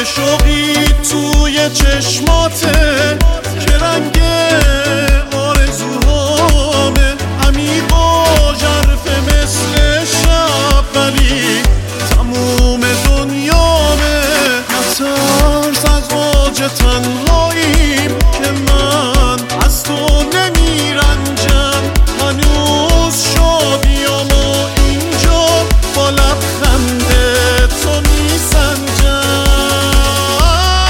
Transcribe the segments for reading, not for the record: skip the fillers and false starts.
شوقی توی چشماته که رنگ آرزوهامه، عمیقا ژرفه مثل شب ولی تموم دنیامه. نترس از اوج تنهاییم که من از تو نمیرنجم، هنوز شادیامو اینجا با لبخند تو میسنجم.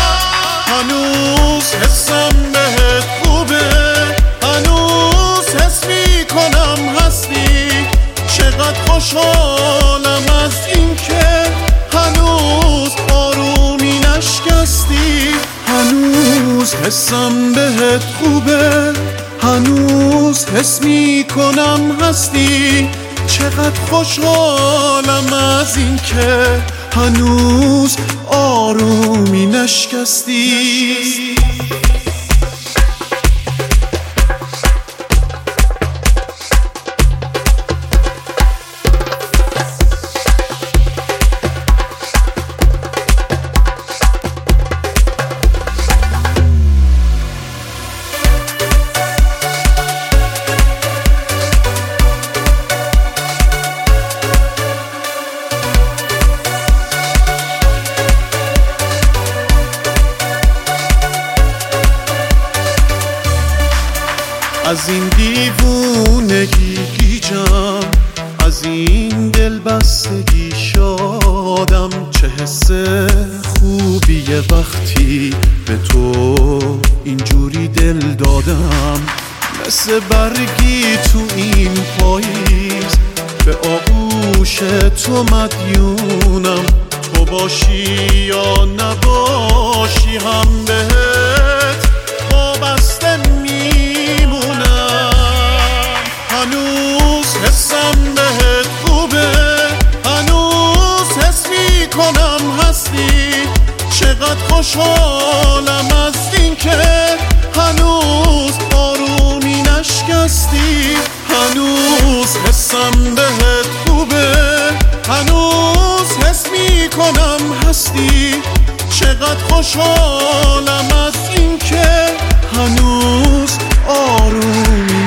هنوز حسم بهت خوبه، هنوز حس میکنم هستی، چقدر خوشحالم از این که هنوز آرومی نشکستی. هنوز حسم بهت خوبه، هنوز حس میکنم هستی، چقدر خوشحالم از این که هنوز آرومی نشکستی. از این دیوونگی گیجم، از این دلبستگی شادم، چه حس خوبیه وقتی به تو اینجوری دل دادم. مثل برگی تو این پاییز به آغوش تو مدیونم، تو باشی یا نباشی هم بهت وابسته میمونم. هنوز حسم بهت خوبه، هنوز حس میکنم هستی، چقدر خوشحالم از این که هنوز آرومی نشکستی. هنوز حسم بهت خوبه، هنوز حس میکنم هستی، چقدر خوشحالم از این که هنوز آرومی